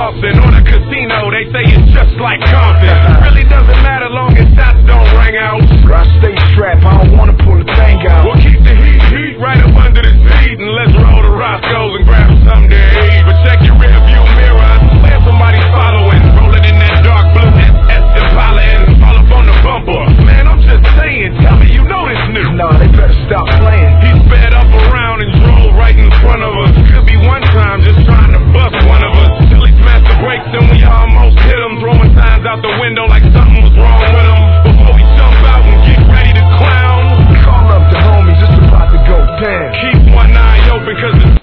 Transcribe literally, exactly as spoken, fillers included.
Boston or the casino, they say it's just like Compton. Really doesn't matter long as shots don't ring out. I stay strapped, I don't wanna pull it back.